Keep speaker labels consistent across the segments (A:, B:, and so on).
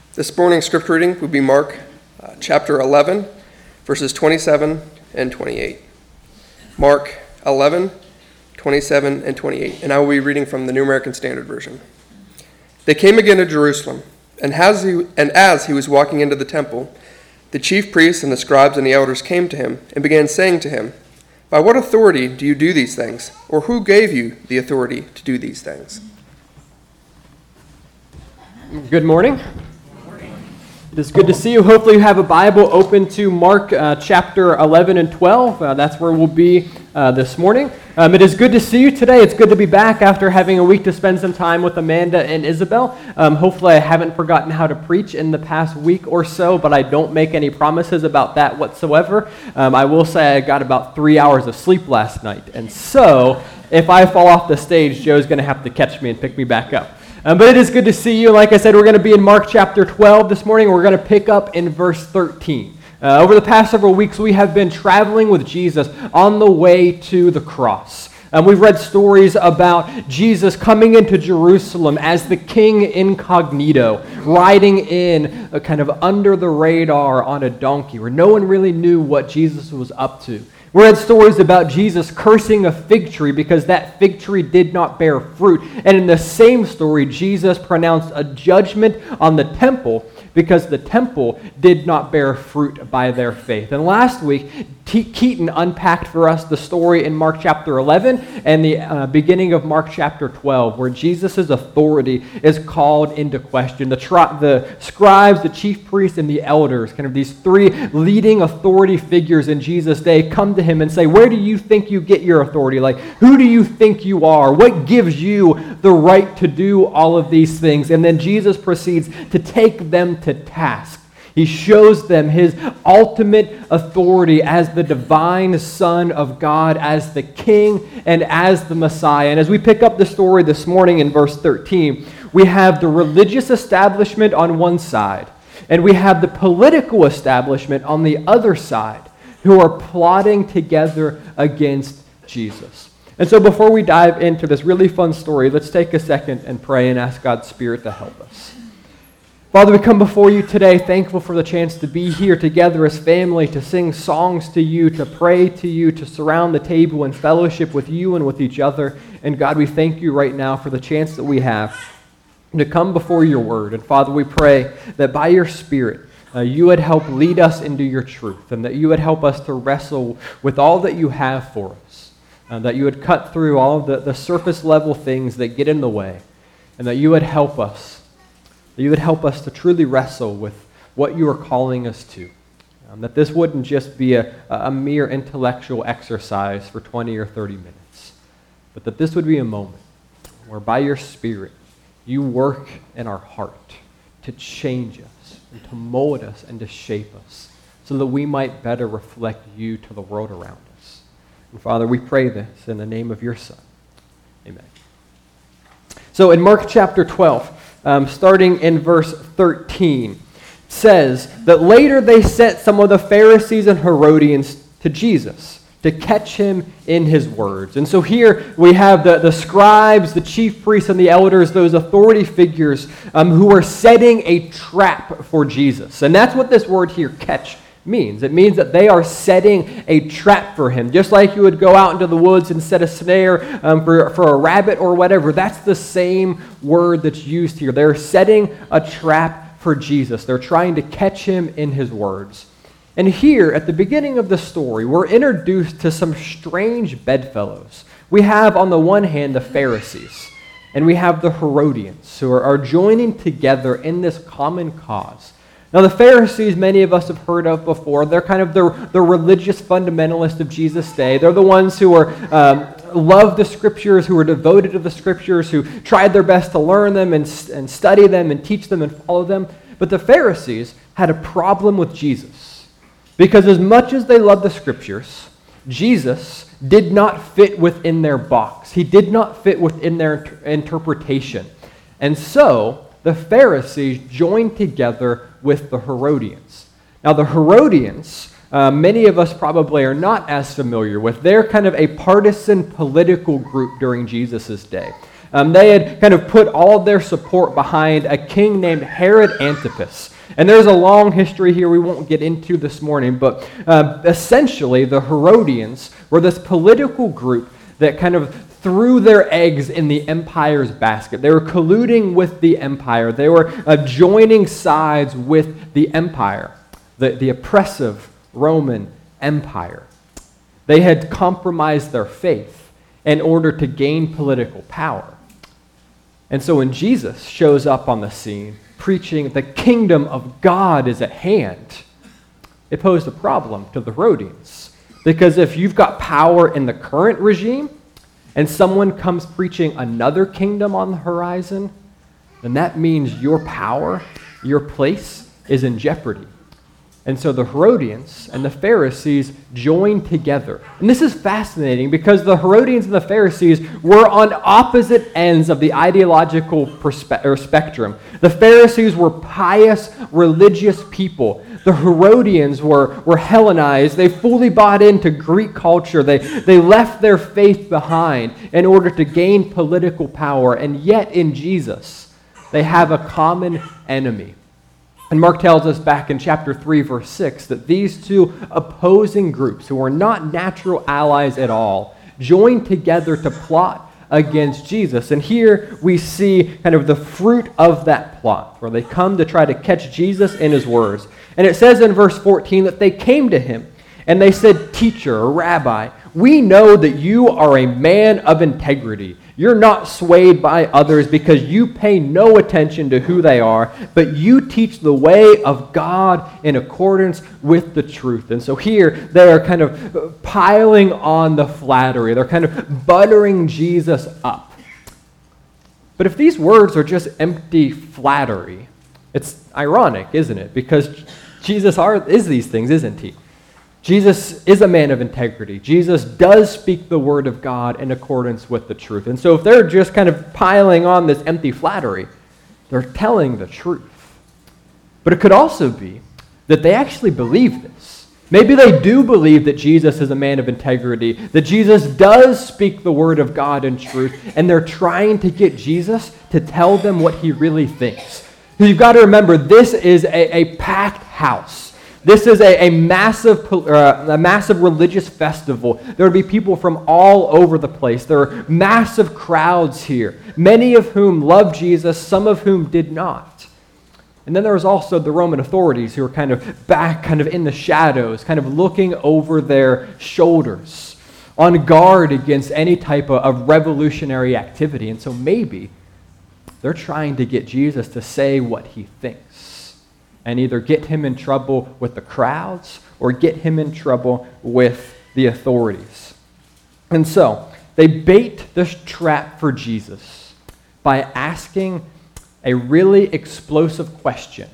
A: This morning's scripture reading would be Mark chapter 11, verses 27 and 28. Mark 11, 27 and 28, and I will be reading from the New American Standard Version. They came again to Jerusalem, and as he was walking into the temple, the chief priests and the scribes and the elders came to him and began saying to him, "By what authority do you do these things? Or who gave you the authority to do these things?"
B: Good morning. It is good to see you. Hopefully you have a Bible open to Mark chapter 11 and 12. That's where we'll be this morning. It is good to see you today. It's good to be back after having a week to spend some time with Amanda and Isabel. Hopefully I haven't forgotten how to preach in the past week or so, but I don't make any promises about that whatsoever. I will say I got about 3 hours of sleep last night, and so if I fall off the stage, Joe's going to have to catch me and pick me back up. But it is good to see you. Like I said, we're going to be in Mark chapter 12 this morning. We're going to pick up in verse 13. Over the past several weeks, we have been traveling with Jesus on the way to the cross. We've read stories about Jesus coming into Jerusalem as the king incognito, riding in kind of under the radar on a donkey, where no one really knew what Jesus was up to. We read stories about Jesus cursing a fig tree because that fig tree did not bear fruit. And in the same story, Jesus pronounced a judgment on the temple because the temple did not bear fruit by their faith. And last week, Keaton unpacked for us the story in Mark chapter 11 and the beginning of Mark chapter 12, where Jesus' authority is called into question. The scribes, the chief priests, and the elders, kind of these three leading authority figures in Jesus' day, come to him and say, "Where do you think you get your authority? Like, who do you think you are? What gives you the right to do all of these things?" And then Jesus proceeds to take them to task. He shows them his ultimate authority as the divine Son of God, as the King, and as the Messiah. And as we pick up the story this morning in verse 13, we have the religious establishment on one side, and we have the political establishment on the other side, who are plotting together against Jesus. And so before we dive into this really fun story, let's take a second and pray and ask God's Spirit to help us. Father, we come before you today thankful for the chance to be here together as family, to sing songs to you, to pray to you, to surround the table in fellowship with you and with each other. And God, we thank you right now for the chance that we have to come before your word. And Father, we pray that by your Spirit, you would help lead us into your truth, and that you would help us to wrestle with all that you have for us, that you would cut through all of the surface level things that get in the way, and that you would help us. That you would help us to truly wrestle with what you are calling us to. That this wouldn't just be a mere intellectual exercise for 20 or 30 minutes, but that this would be a moment where by your Spirit you work in our heart to change us and to mold us and to shape us so that we might better reflect you to the world around us. And Father, we pray this in the name of your Son. Amen. So in Mark chapter 12, starting in verse 13, says that later they sent some of the Pharisees and Herodians to Jesus to catch him in his words. And so here we have the scribes, the chief priests, and the elders, those authority figures who are setting a trap for Jesus. And that's what this word here, catch, means. It means that they are setting a trap for him. Just like you would go out into the woods and set a snare for a rabbit or whatever. That's the same word that's used here. They're setting a trap for Jesus. They're trying to catch him in his words. And here, at the beginning of the story, we're introduced to some strange bedfellows. We have, on the one hand, the Pharisees, and we have the Herodians, who are joining together in this common cause. Now, the Pharisees, many of us have heard of before. They're kind of the religious fundamentalists of Jesus' day. They're the ones who love the Scriptures, who are devoted to the Scriptures, who tried their best to learn them and study them and teach them and follow them. But the Pharisees had a problem with Jesus, because as much as they loved the Scriptures, Jesus did not fit within their box. He did not fit within their interpretation. And so the Pharisees joined together with the Herodians. Now, the Herodians, many of us probably are not as familiar with. They're kind of a partisan political group during Jesus' day. They had kind of put all their support behind a king named Herod Antipas. And there's a long history here we won't get into this morning, but essentially the Herodians were this political group that kind of threw their eggs in the empire's basket. They were colluding with the empire. They were joining sides with the empire, the oppressive Roman Empire. They had compromised their faith in order to gain political power. And so when Jesus shows up on the scene, preaching the kingdom of God is at hand, it posed a problem to the Herodians. Because if you've got power in the current regime, and someone comes preaching another kingdom on the horizon, then that means your power, your place, is in jeopardy. And so the Herodians and the Pharisees joined together. And this is fascinating because the Herodians and the Pharisees were on opposite ends of the ideological spectrum. The Pharisees were pious, religious people. The Herodians were Hellenized. They fully bought into Greek culture. They left their faith behind in order to gain political power. And yet in Jesus, they have a common enemy. And Mark tells us back in chapter 3, verse 6, that these two opposing groups, who are not natural allies at all, joined together to plot against Jesus. And here we see kind of the fruit of that plot, where they come to try to catch Jesus in his words. And it says in verse 14 that they came to him, and they said, "Teacher," or "Rabbi, we know that you are a man of integrity. You're not swayed by others because you pay no attention to who they are, but you teach the way of God in accordance with the truth." And so here they are kind of piling on the flattery. They're kind of buttering Jesus up. But if these words are just empty flattery, it's ironic, isn't it? Because Jesus is these things, isn't he? Jesus is a man of integrity. Jesus does speak the word of God in accordance with the truth. And so if they're just kind of piling on this empty flattery, they're telling the truth. But it could also be that they actually believe this. Maybe they do believe that Jesus is a man of integrity, that Jesus does speak the word of God in truth, and they're trying to get Jesus to tell them what he really thinks. You've got to remember, this is a packed house. This is a massive religious festival. There would be people from all over the place. There are massive crowds here, many of whom loved Jesus, some of whom did not. And then there was also the Roman authorities who were kind of back, kind of in the shadows, kind of looking over their shoulders, on guard against any type of revolutionary activity. And so maybe they're trying to get Jesus to say what he thinks, and either get him in trouble with the crowds or get him in trouble with the authorities. And so they bait this trap for Jesus by asking a really explosive question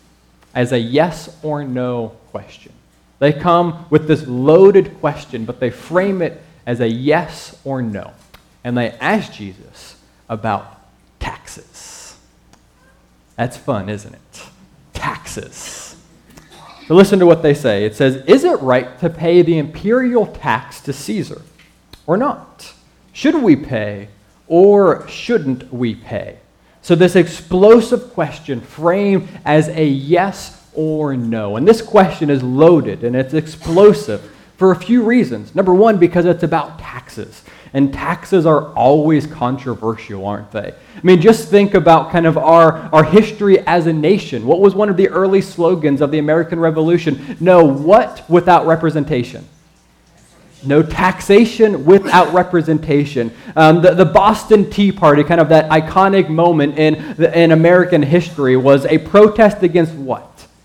B: as a yes or no question. They come with this loaded question, but they frame it as a yes or no. And they ask Jesus about taxes. That's fun, isn't it? Taxes. So listen to what they say. It says, "Is it right to pay the imperial tax to Caesar or not? Should we pay or shouldn't we pay?" So this explosive question framed as a yes or no. And this question is loaded and it's explosive for a few reasons. Number one, because it's about taxes. And taxes are always controversial, aren't they? I mean, just think about kind of our history as a nation. What was one of the early slogans of the American Revolution? No what without representation? No taxation without representation. The Boston Tea Party, kind of that iconic moment in American history, was a protest against what?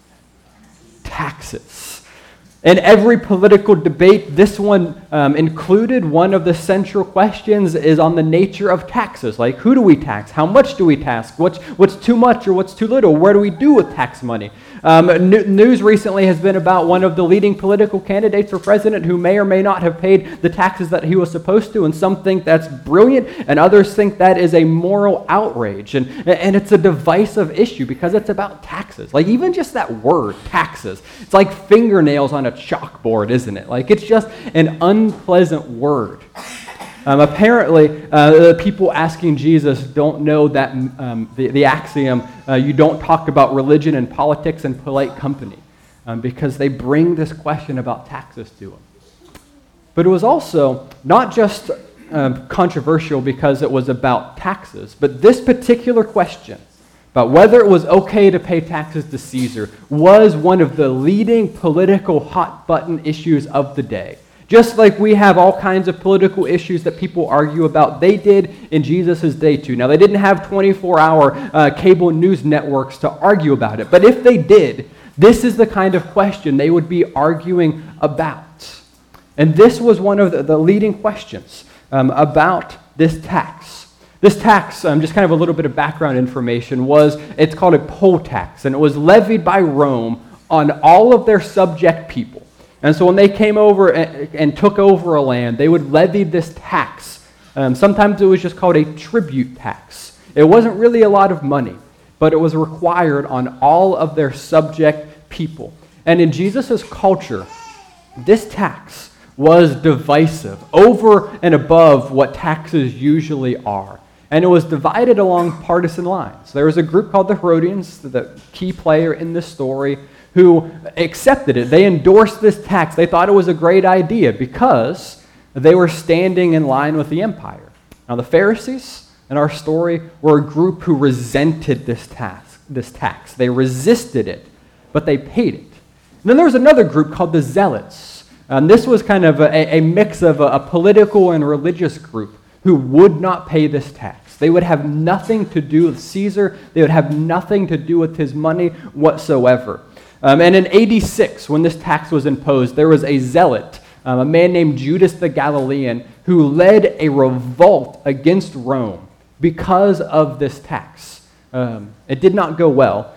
B: Taxes. In every political debate, this one included, one of the central questions is on the nature of taxes. Like, who do we tax? How much do we tax? What's too much or what's too little? Where do we do with tax money? News recently has been about one of the leading political candidates for president who may or may not have paid the taxes that he was supposed to, and some think that's brilliant, and others think that is a moral outrage. And it's a divisive issue because it's about taxes. Like, even just that word, taxes, it's like fingernails on a chalkboard, isn't it? Like, it's just an unpleasant word. Apparently, the people asking Jesus don't know that the axiom, you don't talk about religion and politics in polite company, because they bring this question about taxes to him. But it was also not just controversial because it was about taxes, but this particular question about whether it was okay to pay taxes to Caesar was one of the leading political hot-button issues of the day. Just like we have all kinds of political issues that people argue about, they did in Jesus' day too. Now, they didn't have 24-hour cable news networks to argue about it, but if they did, this is the kind of question they would be arguing about. And this was one of the leading questions about this tax. This tax, just kind of a little bit of background information, it's called a poll tax, and it was levied by Rome on all of their subject people. And so when they came over and took over a land, they would levy this tax. Sometimes it was just called a tribute tax. It wasn't really a lot of money, but it was required on all of their subject people. And in Jesus' culture, this tax was divisive, over and above what taxes usually are. And it was divided along partisan lines. There was a group called the Herodians, the key player in this story, who accepted it. They endorsed this tax. They thought it was a great idea because they were standing in line with the empire. Now, the Pharisees in our story were a group who resented this tax. They resisted it, but they paid it. And then there was another group called the Zealots. This was kind of a mix of a political and religious group who would not pay this tax. They would have nothing to do with Caesar. They would have nothing to do with his money whatsoever. And in AD 6, when this tax was imposed, there was a zealot, a man named Judas the Galilean, who led a revolt against Rome because of this tax. It did not go well.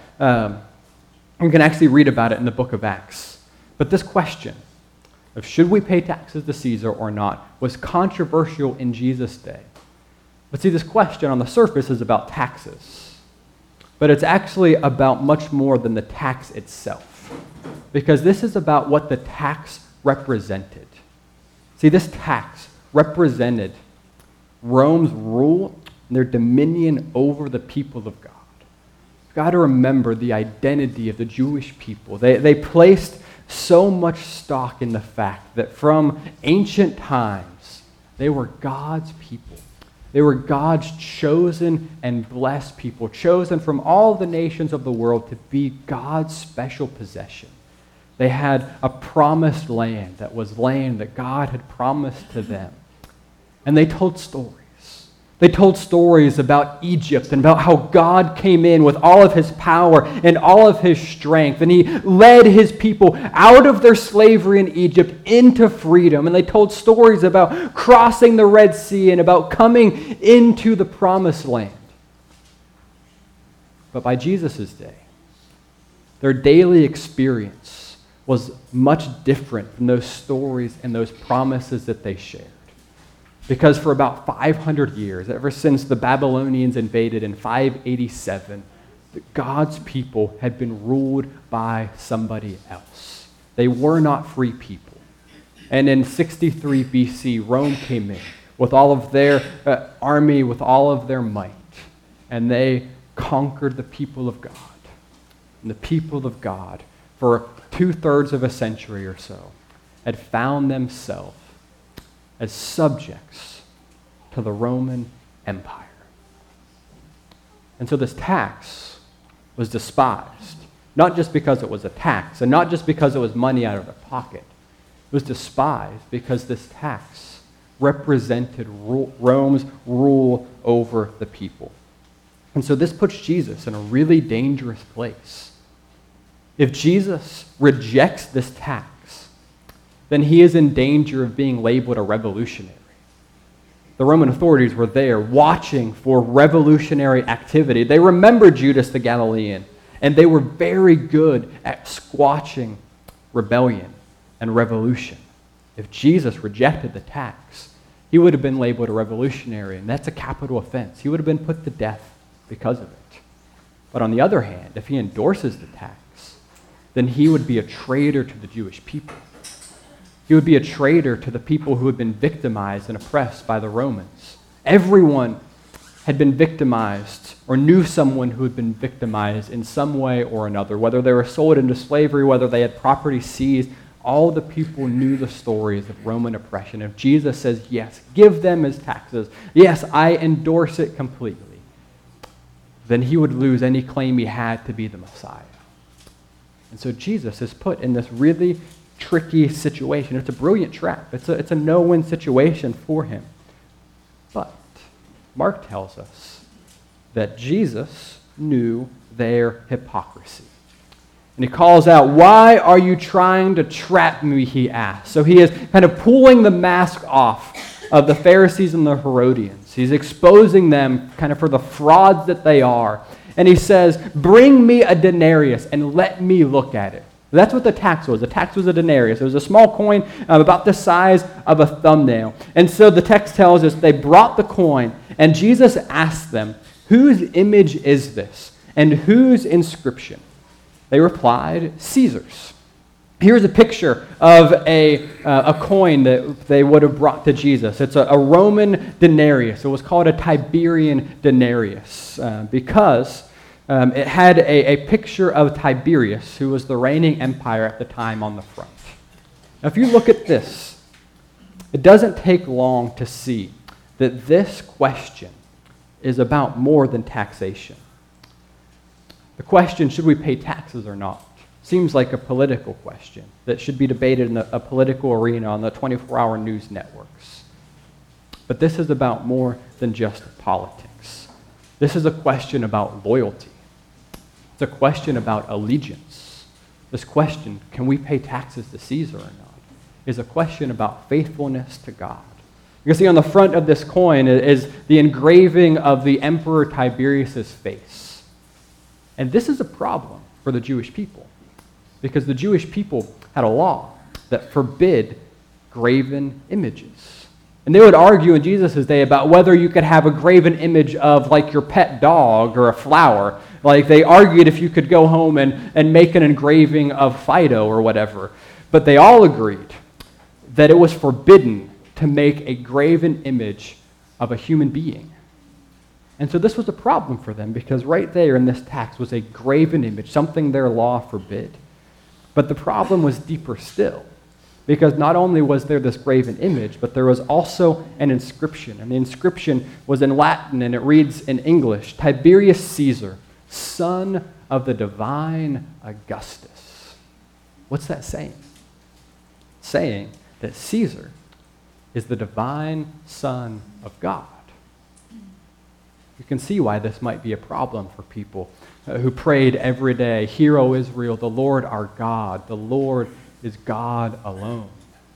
B: You can actually read about it in the book of Acts. But this question of should we pay taxes to Caesar or not was controversial in Jesus' day. But see, this question on the surface is about taxes. But it's actually about much more than the tax itself. Because this is about what the tax represented. See, this tax represented Rome's rule and their dominion over the people of God. You've got to remember the identity of the Jewish people. They placed so much stock in the fact that from ancient times, they were God's people. They were God's chosen and blessed people, chosen from all the nations of the world to be God's special possession. They had a promised land that was land that God had promised to them. And they told stories. They told stories about Egypt and about how God came in with all of his power and all of his strength. And he led his people out of their slavery in Egypt into freedom. And they told stories about crossing the Red Sea and about coming into the promised land. But by Jesus' day, their daily experience was much different from those stories and those promises that they shared. Because for about 500 years, ever since the Babylonians invaded in 587, God's people had been ruled by somebody else. They were not free people. And in 63 BC, Rome came in with all of their army, with all of their might, and they conquered the people of God. And the people of God, for 2/3 of a century or so, had found themselves as subjects to the Roman Empire. And so this tax was despised, not just because it was a tax, and not just because it was money out of their pocket. It was despised because this tax represented Rome's rule over the people. And so this puts Jesus in a really dangerous place. If Jesus rejects this tax, then he is in danger of being labeled a revolutionary. The Roman authorities were there watching for revolutionary activity. They remembered Judas the Galilean, and they were very good at squashing rebellion and revolution. If Jesus rejected the tax, he would have been labeled a revolutionary, and that's a capital offense. He would have been put to death because of it. But on the other hand, if he endorses the tax, then he would be a traitor to the Jewish people. He would be a traitor to the people who had been victimized and oppressed by the Romans. Everyone had been victimized or knew someone who had been victimized in some way or another, whether they were sold into slavery, whether they had property seized. All the people knew the stories of Roman oppression. If Jesus says, yes, give them as taxes, yes, I endorse it completely, then he would lose any claim he had to be the Messiah. And so Jesus is put in this really tricky situation. It's a brilliant trap. It's a no-win situation for him. But Mark tells us that Jesus knew their hypocrisy. And he calls out, "Why are you trying to trap me?" he asks. So he is kind of pulling the mask off of the Pharisees and the Herodians. He's exposing them kind of for the frauds that they are. And he says, "Bring me a denarius and let me look at it." That's what the tax was. The tax was a denarius. It was a small coin about the size of a thumbnail. And so the text tells us they brought the coin, and Jesus asked them, "Whose image is this, and whose inscription?" They replied, "Caesar's." Here's a picture of a coin that they would have brought to Jesus. It's a Roman denarius. It was called a Tiberian denarius because it had a picture of Tiberius, who was the reigning empire at the time, on the front. Now, if you look at this, it doesn't take long to see that this question is about more than taxation. The question, should we pay taxes or not, seems like a political question that should be debated in a political arena on the 24-hour news networks. But this is about more than just politics. This is a question about loyalty. It's a question about allegiance. This question, can we pay taxes to Caesar or not, is a question about faithfulness to God. You can see on the front of this coin is the engraving of the Emperor Tiberius' face. And this is a problem for the Jewish people, because the Jewish people had a law that forbid graven images. And they would argue in Jesus' day about whether you could have a graven image of like your pet dog or a flower. Like they argued if you could go home and make an engraving of Fido or whatever. But they all agreed that it was forbidden to make a graven image of a human being. And so this was a problem for them, because right there in this tax was a graven image, something their law forbid. But the problem was deeper still, because not only was there this graven image, but there was also an inscription. And the inscription was in Latin, and it reads in English, "Tiberius Caesar, son of the divine Augustus." What's that saying? Saying that Caesar is the divine Son of God. You can see why this might be a problem for people who prayed every day, "Hear, O Israel, the Lord our God, the Lord is God alone."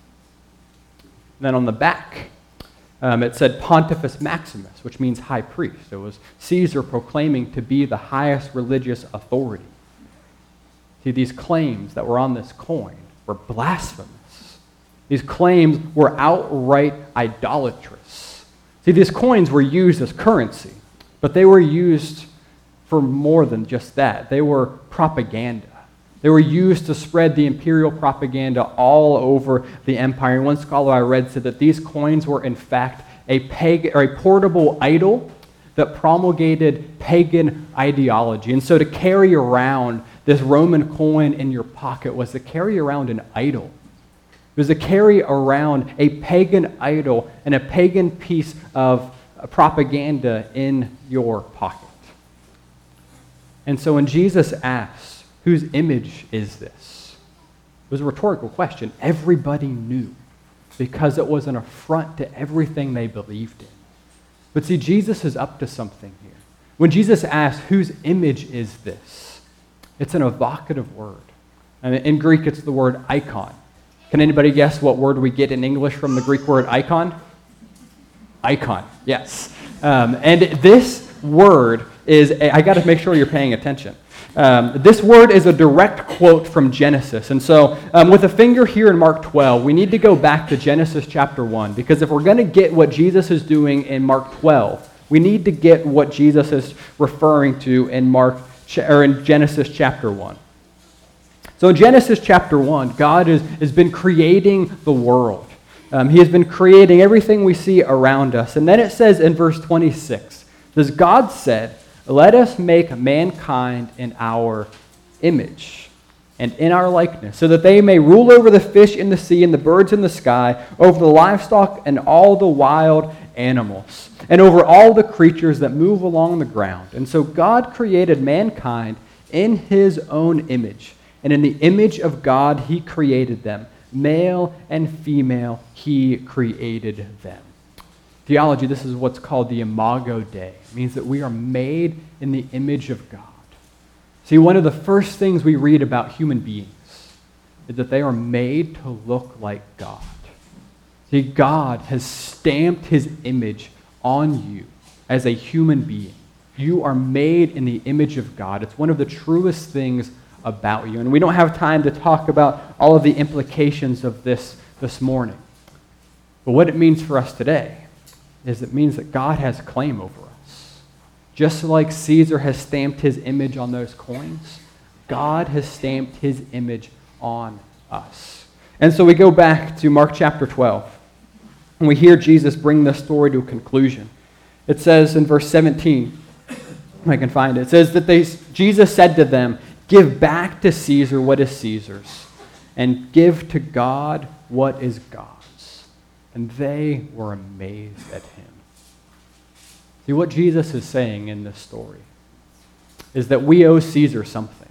B: And then on the back, it said Pontifex Maximus, which means high priest. It was Caesar proclaiming to be the highest religious authority. See, these claims that were on this coin were blasphemous. These claims were outright idolatrous. See, these coins were used as currency, but they were used for more than just that. They were propaganda. They were used to spread the imperial propaganda all over the empire. And one scholar I read said that these coins were in fact a portable idol that promulgated pagan ideology. And so to carry around this Roman coin in your pocket was to carry around an idol. It was to carry around a pagan idol and a pagan piece of propaganda in your pocket. And so when Jesus asks, "Whose image is this?" it was a rhetorical question. Everybody knew, because it was an affront to everything they believed in. But see, Jesus is up to something here. When Jesus asks, "Whose image is this?" it's an evocative word. And in Greek, it's the word icon. Can anybody guess what word we get in English from the Greek word icon? Icon, yes. And this word is, I got to make sure you're paying attention. This word is a direct quote from Genesis. And so with a finger here in Mark 12, we need to go back to Genesis chapter 1, because if we're going to get what Jesus is doing in Mark 12, we need to get what Jesus is referring to in in Genesis chapter 1. So in Genesis chapter 1, God has been creating the world. He has been creating everything we see around us. And then it says in verse 26, says, God said, let us make mankind in our image and in our likeness, so that they may rule over the fish in the sea and the birds in the sky, over the livestock and all the wild animals, and over all the creatures that move along the ground. And so God created mankind in his own image. And in the image of God, he created them. Male and female, he created them. Theology, this is what's called the Imago Dei. It means that we are made in the image of God. See, one of the first things we read about human beings is that they are made to look like God. See, God has stamped his image on you as a human being. You are made in the image of God. It's one of the truest things about you. And we don't have time to talk about all of the implications of this morning. But what it means for us today is it means that God has claim over us. Just like Caesar has stamped his image on those coins, God has stamped his image on us. And so we go back to Mark chapter 12, and we hear Jesus bring this story to a conclusion. It says in verse 17, if I can find it, it says that Jesus said to them, give back to Caesar what is Caesar's, and give to God what is God's. And they were amazed at him. See, what Jesus is saying in this story is that we owe Caesar something,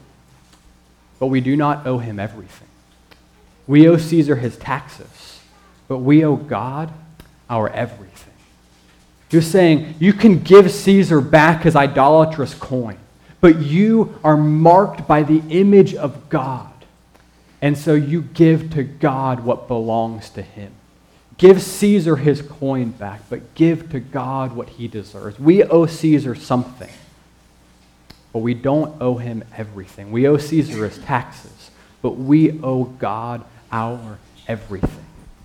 B: but we do not owe him everything. We owe Caesar his taxes, but we owe God our everything. He was saying, you can give Caesar back his idolatrous coin, but you are marked by the image of God. And so you give to God what belongs to him. Give Caesar his coin back, but give to God what he deserves. We owe Caesar something, but we don't owe him everything. We owe Caesar his taxes, but we owe God our everything.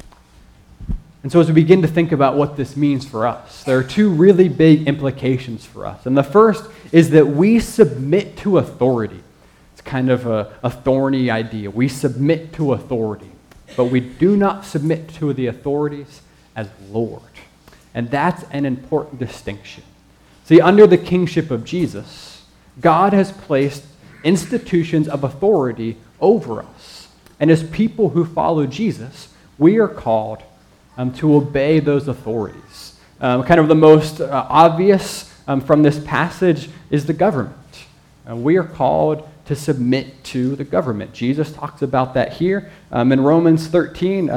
B: And so as we begin to think about what this means for us, there are two really big implications for us. And the first is that we submit to authority. It's kind of a thorny idea. We submit to authority, but we do not submit to the authorities as Lord. And that's an important distinction. See, under the kingship of Jesus, God has placed institutions of authority over us. And as people who follow Jesus, we are called to obey those authorities. Kind of the most obvious from this passage is the government. We are called to submit to the government. Jesus talks about that here. In Romans 13,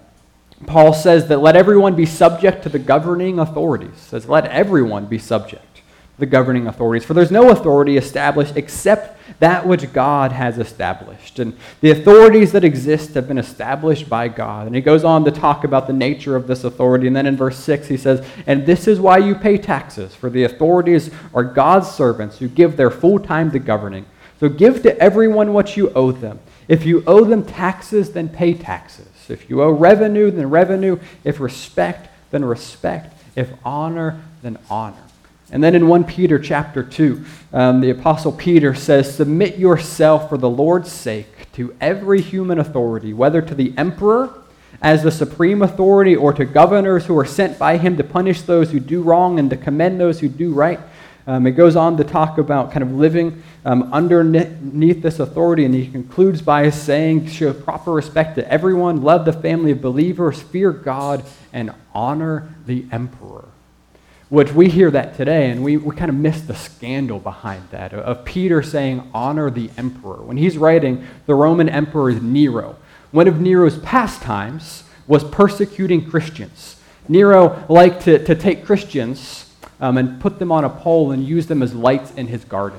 B: Paul says that let everyone be subject to the governing authorities. He says, let everyone be subject to the governing authorities. For there's no authority established except that which God has established. And the authorities that exist have been established by God. And he goes on to talk about the nature of this authority. And then in verse 6 he says, and this is why you pay taxes, for the authorities are God's servants who give their full time to governing. So give to everyone what you owe them. If you owe them taxes, then pay taxes. If you owe revenue, then revenue. If respect, then respect. If honor, then honor. And then in 1 Peter chapter 2, the Apostle Peter says, submit yourself for the Lord's sake to every human authority, whether to the emperor as the supreme authority or to governors who are sent by him to punish those who do wrong and to commend those who do right. It goes on to talk about kind of living underneath this authority, and he concludes by saying, show proper respect to everyone, love the family of believers, fear God, and honor the emperor. Which we hear that today, and we kind of miss the scandal behind that, of Peter saying, honor the emperor. When he's writing, the Roman emperor is Nero. One of Nero's pastimes was persecuting Christians. Nero liked to take Christians and put them on a pole and use them as lights in his garden.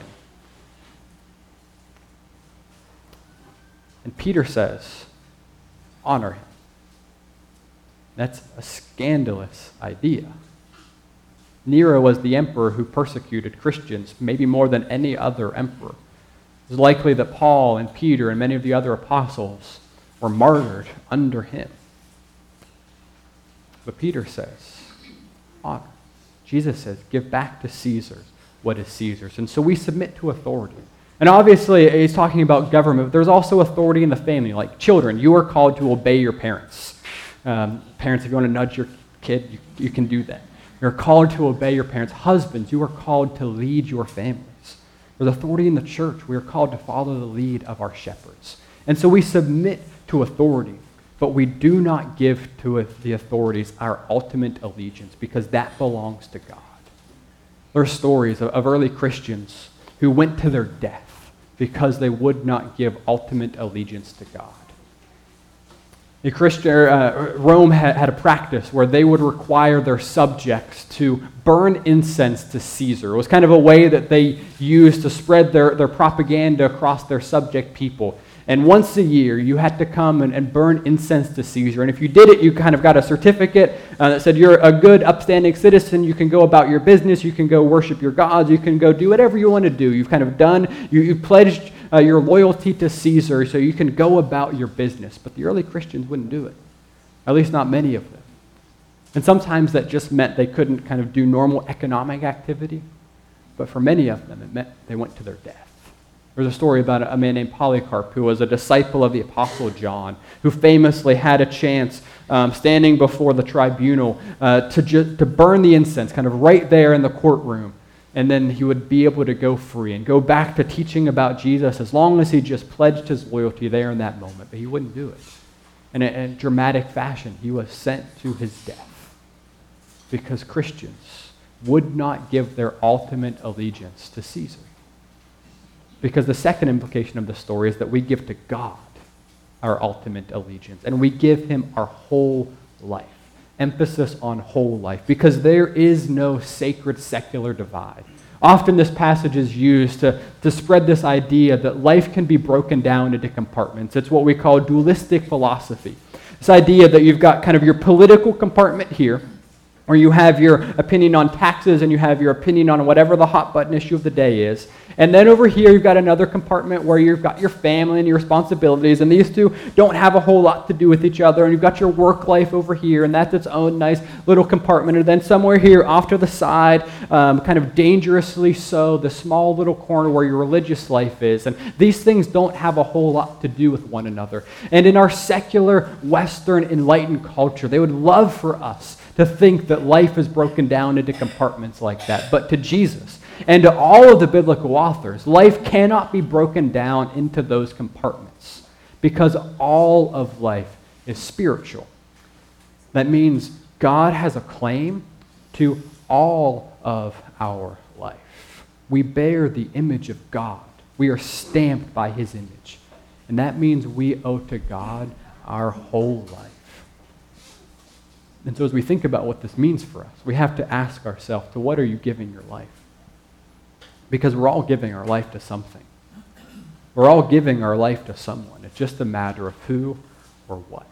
B: And Peter says, honor him. That's a scandalous idea. Nero was the emperor who persecuted Christians, maybe more than any other emperor. It's likely that Paul and Peter and many of the other apostles were martyred under him. But Peter says, honor. Jesus says, give back to Caesar what is Caesar's. And so we submit to authority. And obviously, he's talking about government, but there's also authority in the family. Like children, you are called to obey your parents. Parents, if you want to nudge your kid, you can do that. You're called to obey your parents. Husbands, you are called to lead your families. There's authority in the church. We are called to follow the lead of our shepherds. And so we submit to authority, but we do not give to the authorities our ultimate allegiance because that belongs to God. There are stories of early Christians who went to their death because they would not give ultimate allegiance to God. Rome had a practice where they would require their subjects to burn incense to Caesar. It was kind of a way that they used to spread their propaganda across their subject people. And once a year, you had to come and burn incense to Caesar. And if you did it, you kind of got a certificate that said you're a good, upstanding citizen. You can go about your business. You can go worship your gods. You can go do whatever you want to do. You've kind of done, you pledged your loyalty to Caesar, so you can go about your business. But the early Christians wouldn't do it, at least not many of them. And sometimes that just meant they couldn't kind of do normal economic activity. But for many of them, it meant they went to their death. There's a story about a man named Polycarp who was a disciple of the Apostle John, who famously had a chance standing before the tribunal to burn the incense kind of right there in the courtroom. And then he would be able to go free and go back to teaching about Jesus as long as he just pledged his loyalty there in that moment. But he wouldn't do it. And in dramatic fashion, he was sent to his death because Christians would not give their ultimate allegiance to Caesar. Because the second implication of the story is that we give to God our ultimate allegiance, and we give him our whole life. Emphasis on whole life, because there is no sacred secular divide. Often this passage is used to spread this idea that life can be broken down into compartments. It's what we call dualistic philosophy. This idea that you've got kind of your political compartment here, or you have your opinion on taxes and you have your opinion on whatever the hot button issue of the day is. And then over here you've got another compartment where you've got your family and your responsibilities, and these two don't have a whole lot to do with each other. And you've got your work life over here, and that's its own nice little compartment. And then somewhere here off to the side, kind of dangerously so, the small little corner where your religious life is. And these things don't have a whole lot to do with one another. And in our secular, Western, enlightened culture, they would love for us to think that life is broken down into compartments like that. But to Jesus and to all of the biblical authors, life cannot be broken down into those compartments because all of life is spiritual. That means God has a claim to all of our life. We bear the image of God. We are stamped by his image. And that means we owe to God our whole life. And so as we think about what this means for us, we have to ask ourselves, to what are you giving your life? Because we're all giving our life to something. We're all giving our life to someone. It's just a matter of who or what.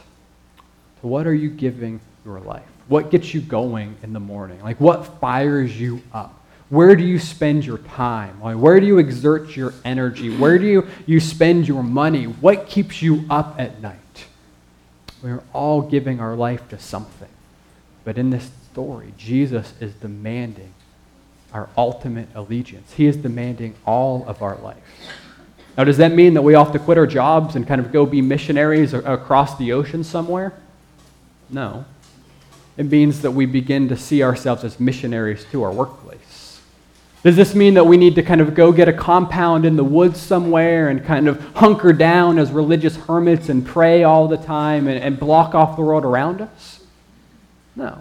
B: To what are you giving your life? What gets you going in the morning? Like, what fires you up? Where do you spend your time? Like, where do you exert your energy? Where do you spend your money? What keeps you up at night? We're all giving our life to something. But in this story, Jesus is demanding our ultimate allegiance. He is demanding all of our life. Now, does that mean that we all have to quit our jobs and kind of go be missionaries across the ocean somewhere? No. It means that we begin to see ourselves as missionaries to our workplace. Does this mean that we need to kind of go get a compound in the woods somewhere and kind of hunker down as religious hermits and pray all the time and block off the world around us? No.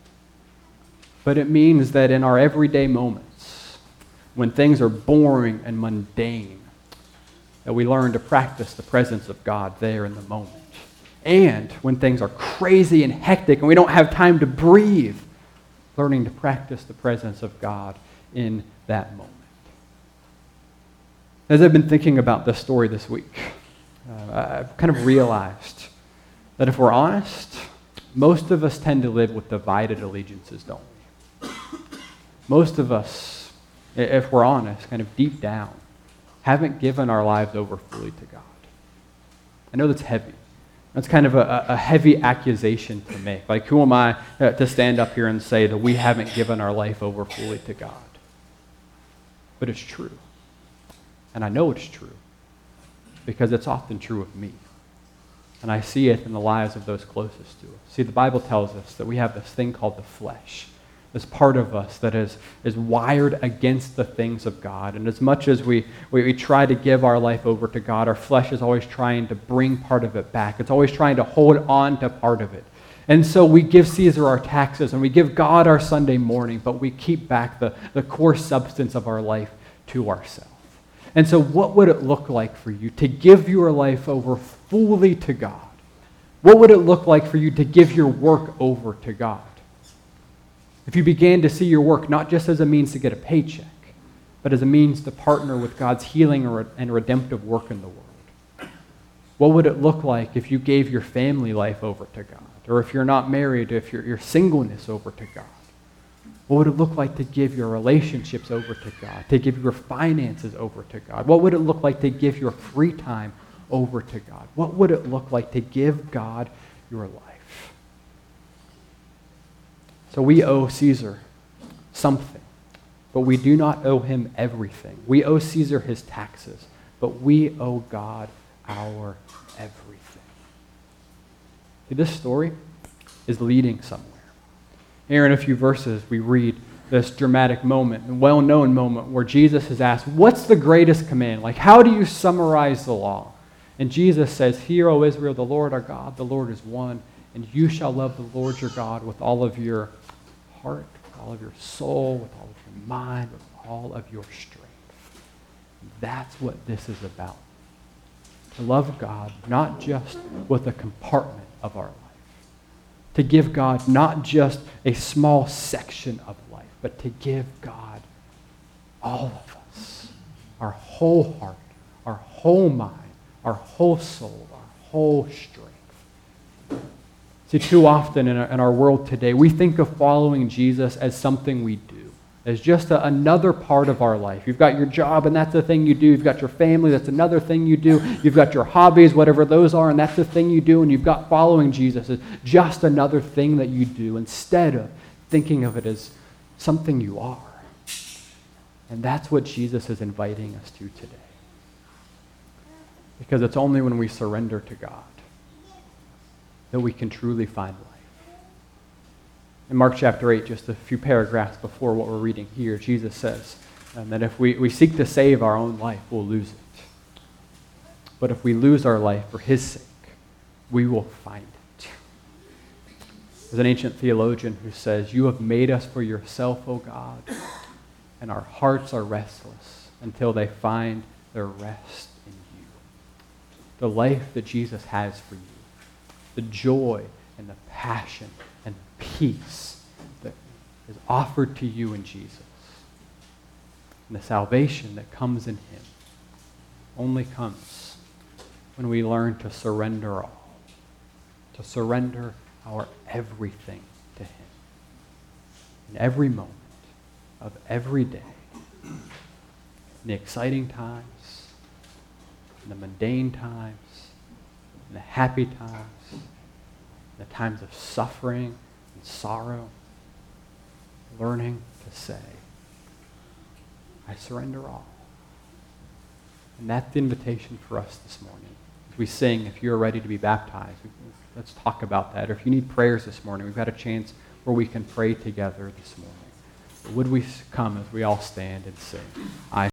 B: But it means that in our everyday moments, when things are boring and mundane, that we learn to practice the presence of God there in the moment. And when things are crazy and hectic and we don't have time to breathe, learning to practice the presence of God in that moment. As I've been thinking about this story this week, I've kind of realized that if we're honest, most of us tend to live with divided allegiances, don't we? Most of us, if we're honest, kind of deep down, haven't given our lives over fully to God. I know that's heavy. That's kind of a heavy accusation to make. Like, who am I to stand up here and say that we haven't given our life over fully to God? But it's true. And I know it's true because it's often true of me. And I see it in the lives of those closest to us. See, the Bible tells us that we have this thing called the flesh, this part of us that is wired against the things of God. And as much as we try to give our life over to God, our flesh is always trying to bring part of it back. It's always trying to hold on to part of it. And so we give Caesar our taxes and we give God our Sunday morning, but we keep back the core substance of our life to ourselves. And so what would it look like for you to give your life over fully to God? What would it look like for you to give your work over to God? If you began to see your work not just as a means to get a paycheck, but as a means to partner with God's healing and redemptive work in the world. What would it look like if you gave your family life over to God? Or if you're not married, if your singleness over to God? What would it look like to give your relationships over to God? To give your finances over to God? What would it look like to give your free time over to God? What would it look like to give God your life? So we owe Caesar something, but we do not owe him everything. We owe Caesar his taxes, but we owe God our everything. See, this story is leading somewhere. Here in a few verses, we read this dramatic moment, a well-known moment where Jesus is asked, what's the greatest command? Like, how do you summarize the law? And Jesus says, hear, O Israel, the Lord our God, the Lord is one, and you shall love the Lord your God with all of your heart, with all of your soul, with all of your mind, with all of your strength. That's what this is about. To love God not just with a compartment of our life. To give God not just a small section of life, but to give God all of us. Our whole heart, our whole mind, our whole soul, our whole strength. See, too often in our world today, we think of following Jesus as something we do, as just another part of our life. You've got your job, and that's the thing you do. You've got your family, that's another thing you do. You've got your hobbies, whatever those are, and that's the thing you do. And you've got following Jesus as just another thing that you do, instead of thinking of it as something you are. And that's what Jesus is inviting us to today. Because it's only when we surrender to God that we can truly find life. In Mark chapter 8, just a few paragraphs before what we're reading here, Jesus says that if we seek to save our own life, we'll lose it. But if we lose our life for his sake, we will find it. There's an ancient theologian who says, you have made us for yourself, O God, and our hearts are restless until they find their rest in you. The life that Jesus has for you, the joy and the passion and peace that is offered to you in Jesus, and the salvation that comes in him, only comes when we learn to surrender all, to surrender our everything to him. In every moment of every day, in the exciting times, in the mundane times, in the happy times, in the times of suffering and sorrow, learning to say, I surrender all. And that's the invitation for us this morning. As we sing, if you're ready to be baptized, let's talk about that. Or if you need prayers this morning, we've got a chance where we can pray together this morning. But would we come as we all stand and sing, I